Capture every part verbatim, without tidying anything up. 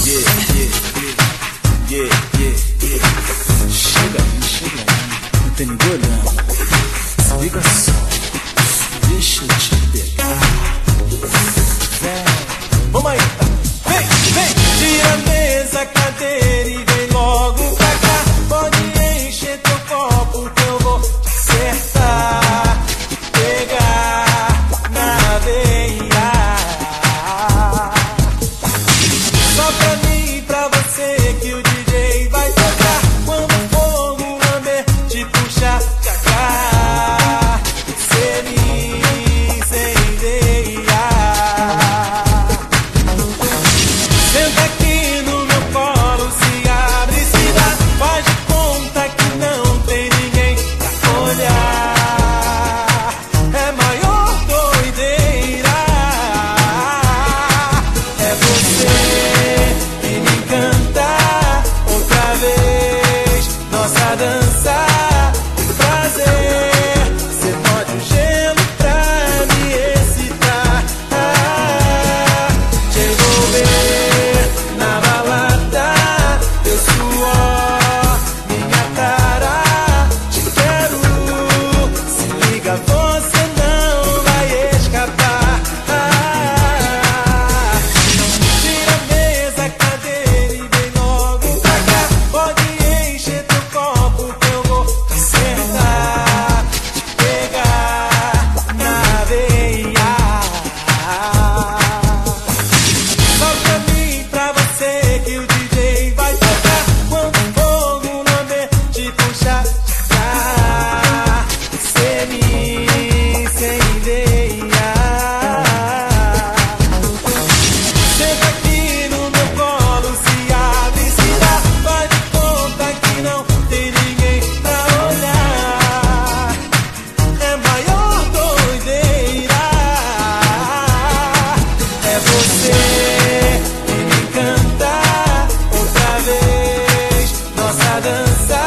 yeah, yeah, yeah, yeah. Chega aí, chega aí, não tem ninguém olhando. Se liga só, deixa eu te pegar. Vem, vamos aí, vem, vem. Tira a mesa, cadeira e vem logo pra cá. Pode encher teu copo que eu vou te acertar, pegar na veia. Só pra mim e pra você que o D J vai tocar. Quando o fogo lamber, te puxar pra cá, cê me incendeia. Senta aqui no meu colo, se abre, se dá. Faz de conta que não tem ninguém pra olhar. É maior doideira. É você que me encanta. Outra vez, nossa dança, prazer. Cê pode o gelo pra me excitar. Ah, te envolver na balada, teu suor, minha cara. Te quero, se liga, você não vai escapar. Ah, tira a mesa, cadeira e vem logo pra cá. Pode encher teu copo que eu vou te acertar, te pegar na veia. Só pra mim e pra você que o D J vai tocar. Quando o fogo lamber, te puxar pra cá, cê me incendeia. Senta aqui no meu colo, se abre, se dá. Faz de conta que não tem ninguém pra olhar. É maior doideira. É você que me encanta. Outra vez, nossa dança,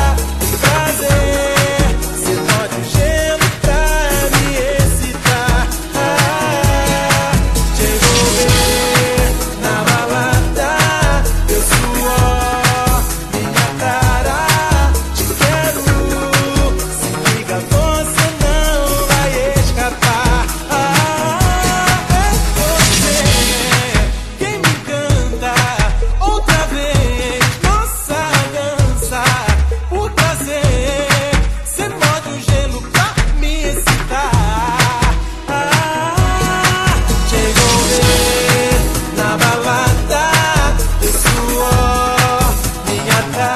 prazer. Cê pode o gelo pra me excitar. Ah, te envolver na balada, teu suor, minha cara. Te quero, se liga, você não vai escapar. Ah, é você quem me encanta. Outra vez, nossa dança, o prazer. Cê morde o gelo pra me excitar. Ah, te envolver na balada, teu suor, minha cara.